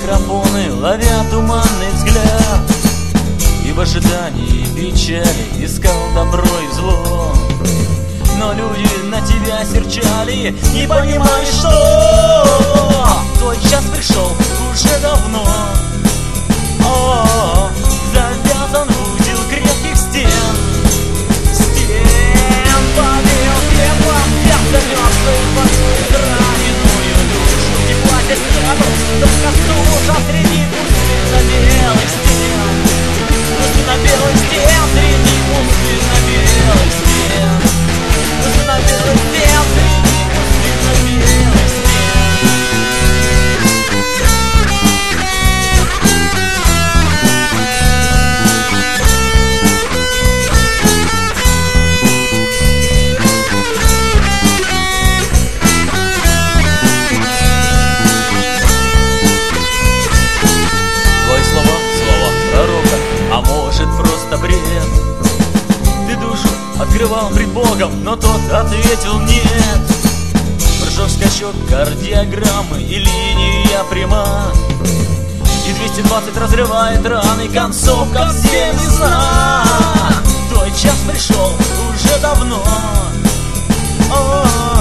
микрофоны, ловя туманный взгляд, и в ожидании печали искал добро и зло. Но люди на тебя серчали, не понимали, что твой час пришел уже давно. О, завязан узел крепких стен. Повеял пеплом, я замерзлый под раненую душу. Тепла здесь нету, только стужа среди пустынно-белых стен. Пустынно-белых стен, среди пустынно-белых стен. Пустынно-белых стен, среди пустынно-белых стен. А может просто бред? Ты душу открывал пред Богом, но тот ответил нет. Прыжок, скачок, кардиограммы и линия пряма, и 220 разрывает раны, концовка всем ясна. Твой час пришел уже давно. О-о-о.